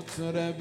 مطرب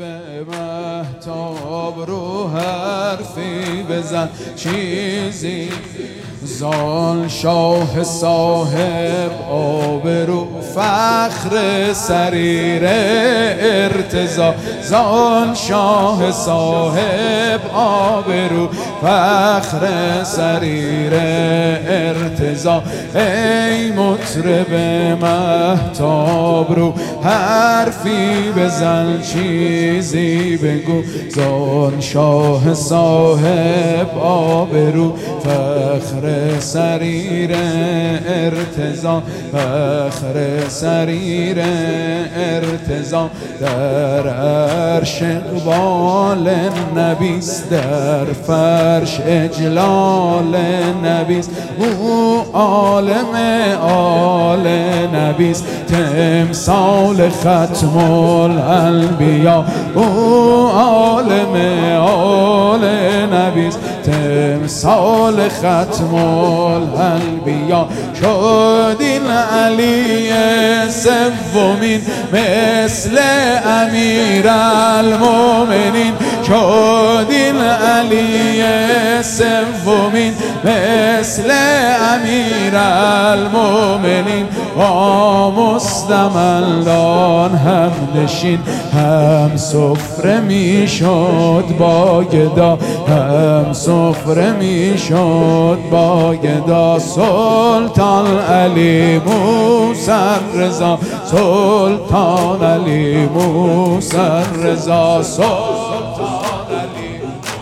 مهتاب رو حرفی بزن چیزی زان شاه صاحب آبرو فخر سریر ارتضا زان شاه صاحب آبرو فخر سریر ارتضا ای مطرب مهتاب رو حرفی بزن چیزی بگو زان شاه صاحب آبرو فخر سریر ارتضا فخر سریر ارتضا در عرش اقبال نبیست در فرش اجلال نبیست او عالم آل نبیست تمثال ختم الانبیا او عالم آل نبیست تمثال ختم الانبیا شد این علی سومین مثل امیر المؤمنین شد این علی سومین مثل امیر المؤمنین با مستمندان هم نشین هم سفره می شد با گدا هم سفره می شد با گدا سلطان علی موسی رضا سلطان علی موسی رضا سلطان علی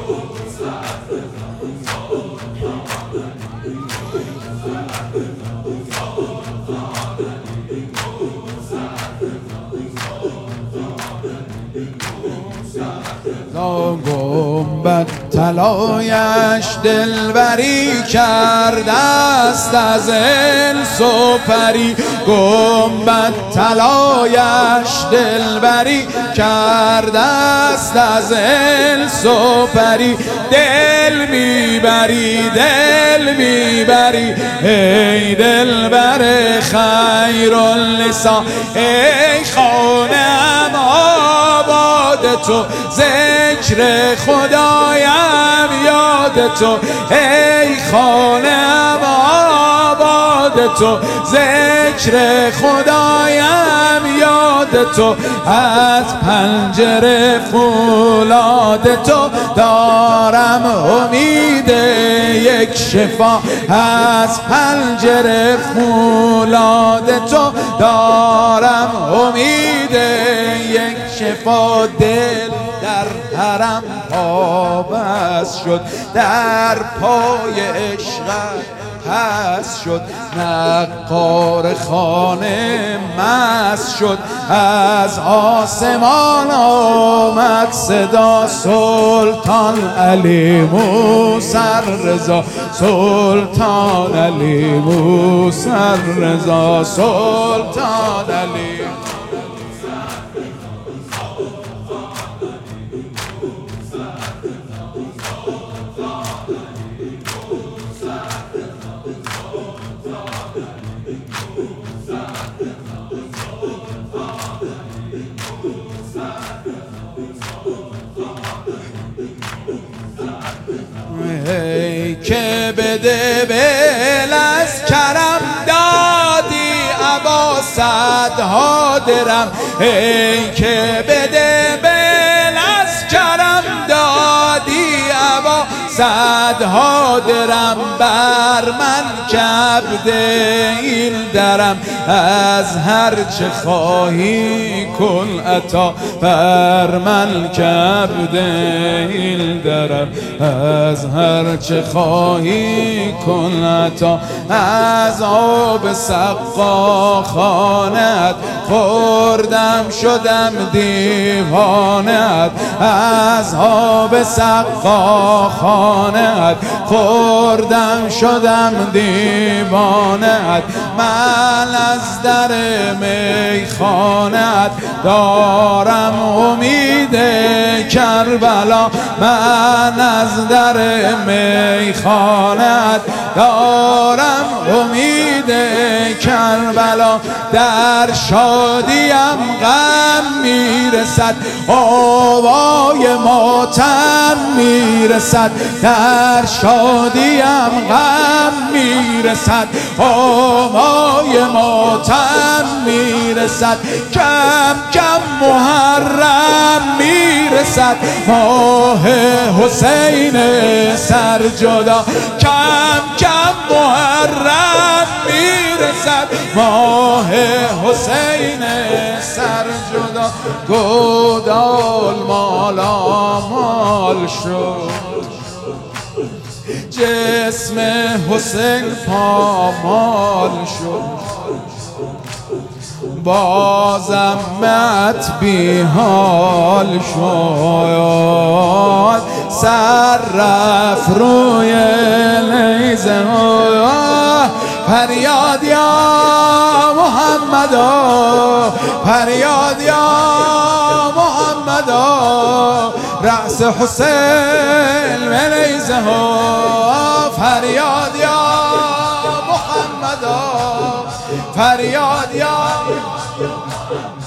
گنبد طلایش دلبری کرده است از انس و پری گنبد طلایش دلبری کرده است از انس و پری دل میبری ای دلبر خیر النساء ای خانم آباد تو ذکر خدایم یاد تو ای خانم آباد تو ذکر خدایم یاد تو از پنجره فولاد تو دارم امید یک شفا از پنجره فولاد تو دارم امید یک شفا دل در حرم پابست شد در پای عشقت هست شد نقار خانه مست شد از آسمان آمد صدا سلطان علی موسی رضا سلطان علی موسی رضا سلطان علی ای که بده بل از کرم دادی ابا صدها درم ای که بده بل از کرم دادی ابا صدها درم بر من کبد این درم از هر چه خواهی کن عطا بر من کبد این درم از هر چه خواهی کن عطا از آب سقا خانت خوردم شدم دیوانت از آب سقا خانت خوردم شدم دیوانت من از در میخانت دارم امید کربلا من از در میخانت دارم امید کربلا در شادیم غم میره میرسد، آوای ماتم میرسد، در شادیم غم میرسد، آوای ماتم میرسد، کم کم محرم میرسد، ماه حسین سرجدا، کم کم محرم میرسد، ماه حسین سرجدا، گودال مالا مال شد، جسم حسین پامال شد، بازم مت بی حال شد، سر رفت روی نیزه، فریاد یا محمدا، فریاد یا محمدا، رأس حسین به نیزه ها، فریاد یا محمدا، فریاد یا